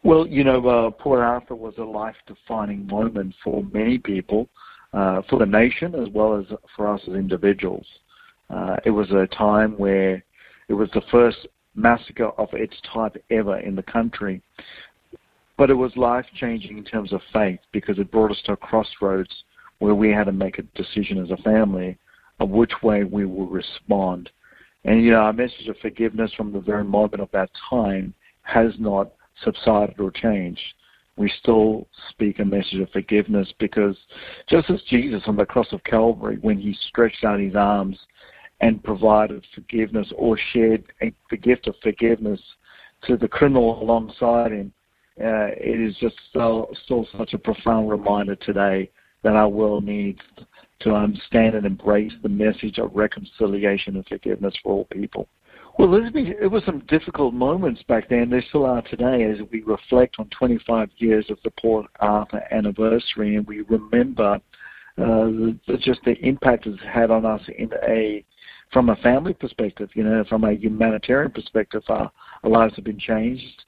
Well, Port Arthur was a life-defining moment for many people, for the nation as well as for us as individuals. It was a time where it was the first massacre of its type ever in the country. But it was life-changing in terms of faith because it brought us to a crossroads where we had to make a decision as a family of which way we will respond. And, our message of forgiveness from the very moment of that time has not subsided or changed. We still speak a message of forgiveness because just as Jesus on the cross of Calvary, when he stretched out his arms and provided forgiveness or shared the gift of forgiveness to the criminal alongside him, it is just still such a profound reminder today that our world needs to understand and embrace the message of reconciliation and forgiveness for all people. Well, it was some difficult moments back then. There still are today as we reflect on 25 years of the Port Arthur anniversary, and we remember just the impact it's had on us from a family perspective, from a humanitarian perspective. Our lives have been changed.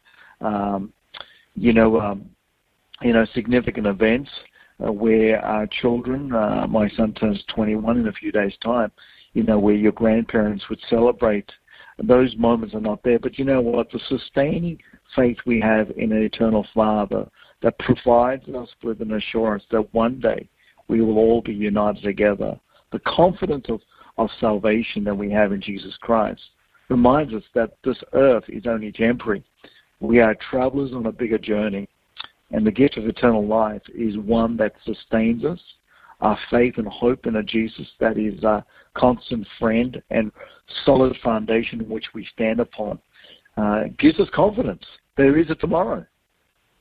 Significant events where our children, my son turns 21 in a few days' time, where your grandparents would celebrate. Those moments are not there. But you know what? The sustaining faith we have in an eternal Father that provides us with an assurance that one day we will all be united together. The confidence of salvation that we have in Jesus Christ reminds us that this earth is only temporary. We are travelers on a bigger journey. And the gift of eternal life is one that sustains us, our faith and hope in a Jesus that is a constant friend and solid foundation in which we stand upon. Gives us confidence. There is a tomorrow.